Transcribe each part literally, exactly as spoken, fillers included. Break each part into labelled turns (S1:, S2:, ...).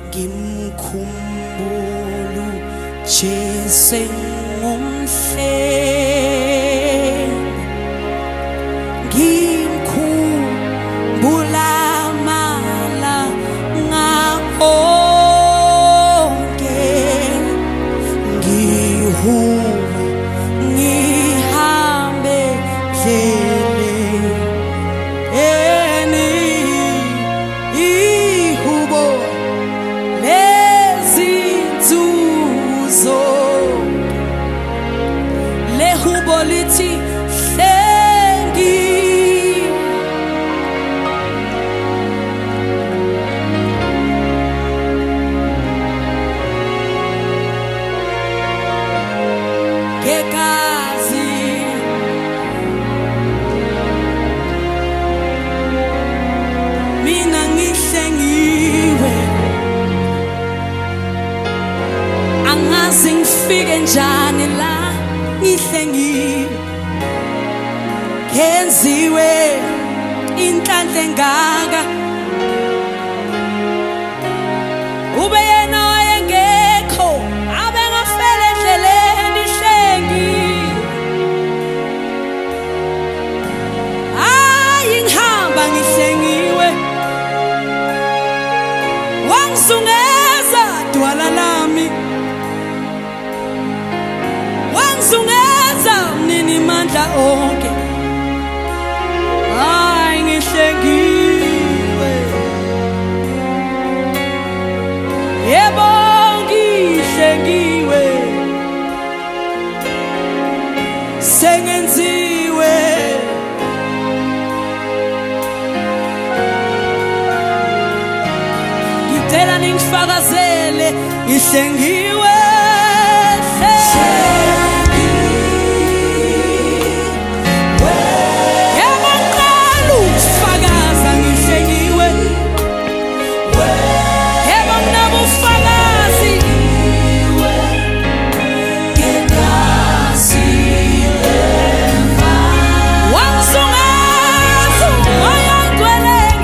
S1: ngimkhumbulu Jesengumhle ngimkhumbula mala ngaphoke ngihu ngihambe dlele eni ihubo lezinzuzo lehubo lithi hlengi Gekazi mina ngihlengiwe angazi ngifike njani la ngihlengiwe kenziwe inhlanhla engaka ube yena wayengekho abe ngafela endleleni hlengi hayi ngihamba ngihlengiwe wangizungeza dwala lami wangizungeza mnini mandla onke hayi ngihlengiwe yebo ngihlengiwe sengenziwe ngicela ningifakazele ngihlengiwe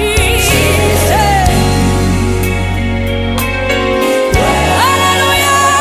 S2: Hallelujah.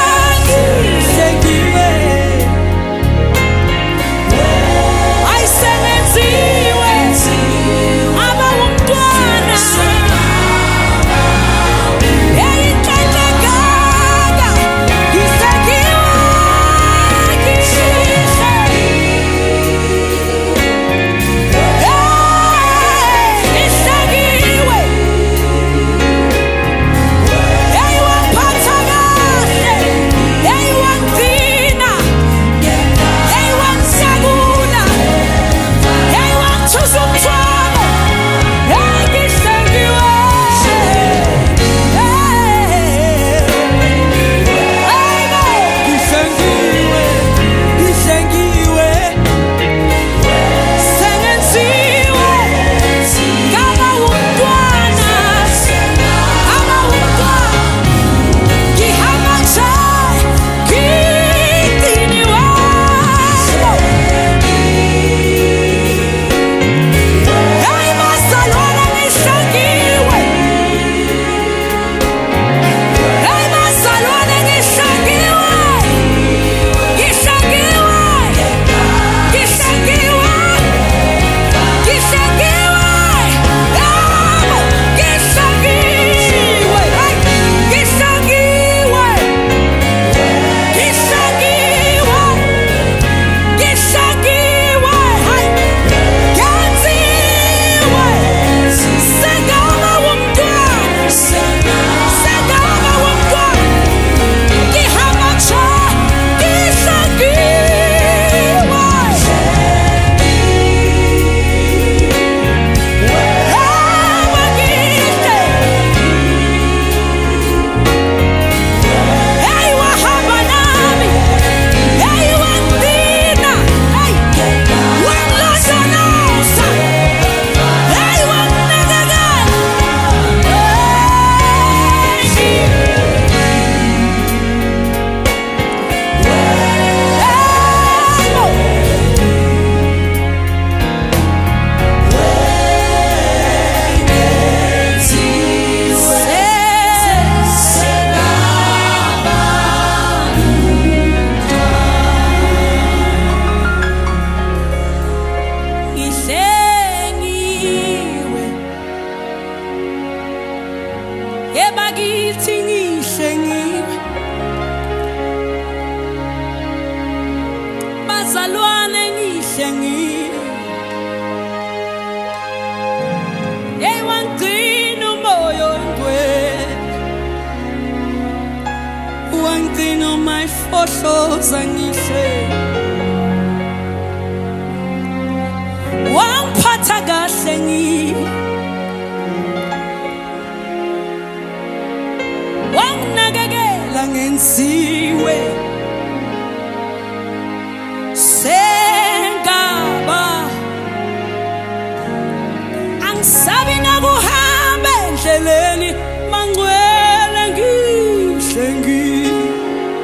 S1: bakithi ngihlengiwe, bazalwane ngihlengiwe. Hey, wangcina umoya oyingcwele, wangcina umayihlohloza ngihleli, wangiphatha kahle ngiwe, wanginakekela ngenziwe. Sengaba angisabi nakuhamba endleleni mangcwele ngihlengiwe.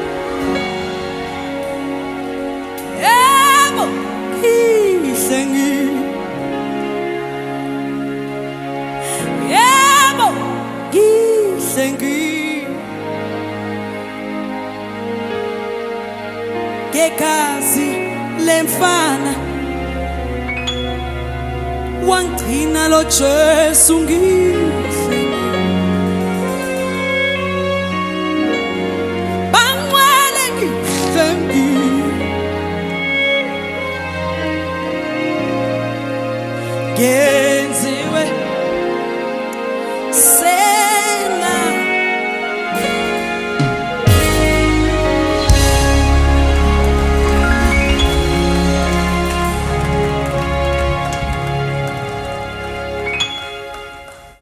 S1: Yebo ngihlengiwe, yebo ngihlengiwe. Ngegazi lemfana wangcina lo Jesu ngihlengiwe, bangcwele ngihlengiwe.